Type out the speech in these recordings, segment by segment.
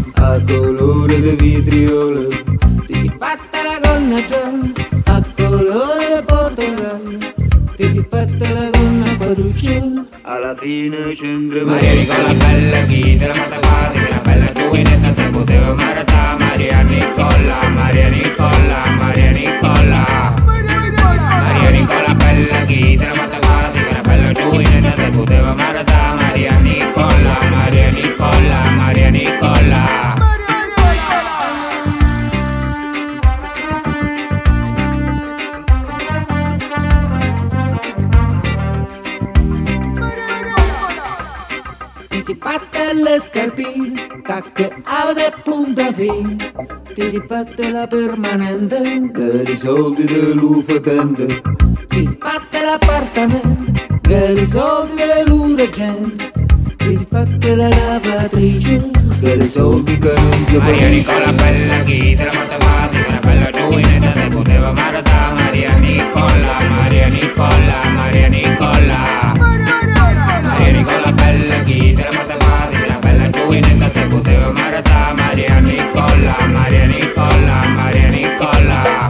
a colore di vitriolo. Ti si fatta la gonna gialla a colore di portogallo. Ti si fatta la gonna quadruccia, alla fine c'entra Maria Nicola bella chi te la fatta quasi, una bella tuinetta te poteva maratà. Maria Nicola, Maria Nicola, Maria Nicola. Maria Nicola bella chi te la fatta quasi, una bella tuinetta te poteva maratà. Maria Nicola, Maria Nicola, Maria Nicola. Ti si fatte le scarpine, tacche, avete punta fine. Ti si fatte la permanente, che i soldi dell'ufatente. Ti si fatte l'appartamento, che i soldi dell'uragente. Ti si fatte la lavatrice, che i soldi che non si Maria Nicola bella chi te la fatta quasi, una bella tuinetta te poteva maratà. Maria Nicola, Maria Nicola, Maria Nicola. Maria Nicola bella chi te la fatta quasi, una bella tuinetta te poteva maratà. Maria Nicola, Maria Nicola, Maria Nicola.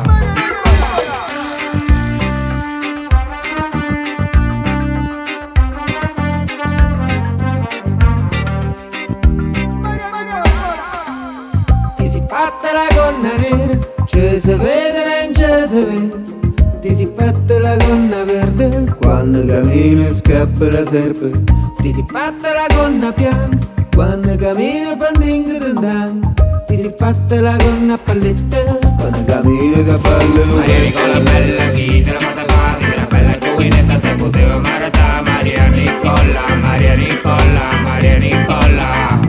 Ti si fatta la gonna nera, ci si vede, non ci si vede. Ti si fatta la gonna verde, quando cammina scappa la serpe. Ti si fatta la gonna bianca, quando cammina fa il mingo d'andando. Ti si fatta la gonna palletta, quando cammina da palle lo. Maria Nicola bella chi te la fatta quasi, una bella tuinetta te poteva maratà. Maria Nicola, Maria Nicola, Maria Nicola.